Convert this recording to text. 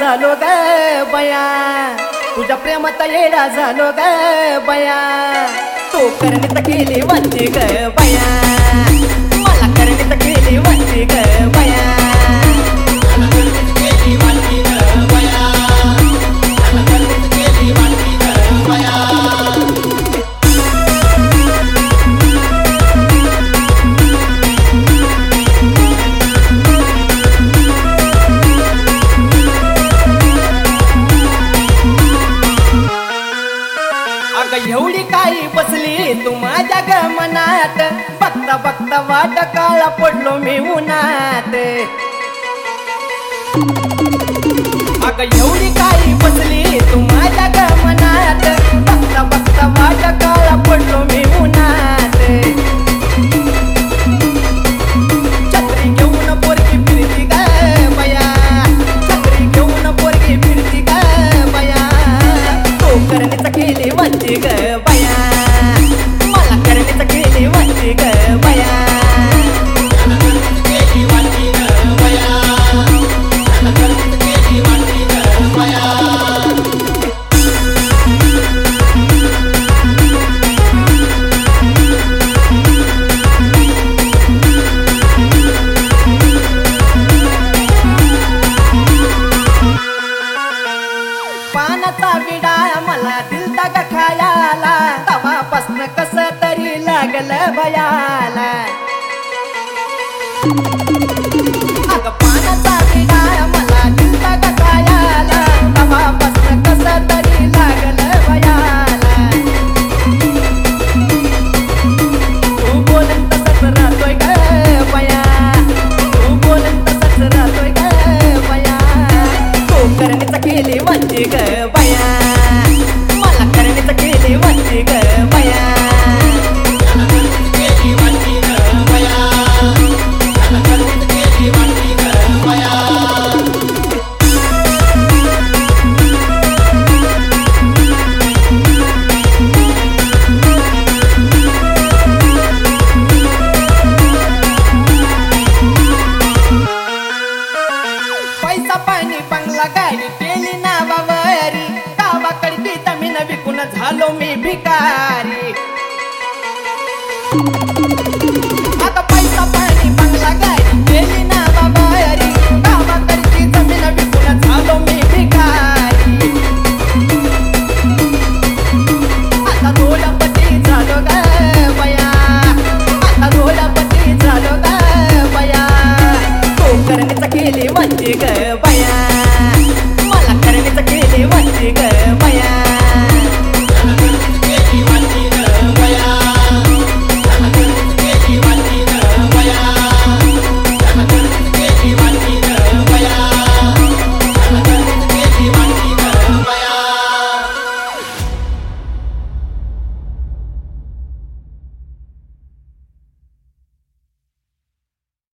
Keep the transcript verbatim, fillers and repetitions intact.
झालो ग बया, तुझ्या प्रेमात येडा झालो ग बया, तू करणीत केली वंती ग बया, मला करणीत केली वंती ग बया, मला करणीत केली वंती ग बया, मला करणीत केली वंती ग बया. एवढी काही बसली तू माझ्या ग मनात, बघता बघता वाट काळा पडलो मी उन्हात. अग एवढी काही बसली तू माझ्या ग मनात, बघता बघता वाट काळा पडलो मी उन्हात. छत्री घेऊन पोरगी फिरती ग बया, छत्री घेऊन पोरगी फिरती ग बया, तू करणीच केली वंती ग बया, मला करणीच केली वंती ग बया, मला करणीच केली वंती ग बया, मला करणीच केली वंती ग बया. पानाचा विडा मला दिलता ग खायाला, तवापासन कस तरी लागलं भयाला. अग पानाचा विडा मला दिलता ग खायाला, तवापासन कस तरी लागलं भयाला. तू बोलन तसंच राहतोय ग बया, तू बोलन तसंच राहतोय ग बया, तू करणीच केली वंती ग बया, मला करणीच केली वंती ग बया, मला करणीच केली वंती ग बया, मला करणीच केली वंती ग बया. पैसा पाणी बंगला गाडी केली नावावरी, गावाकडची जमीन विकून झालो मी भिकारी. आता पैसा पाणी बंगला गाडी केली नावावरी, गावाकडची जमीन विकून झालो मी भिकारी. आता रोडपती झालो ग बया, आता रोडपती झालो ग बया, तू करणीच केली वंती ग बया,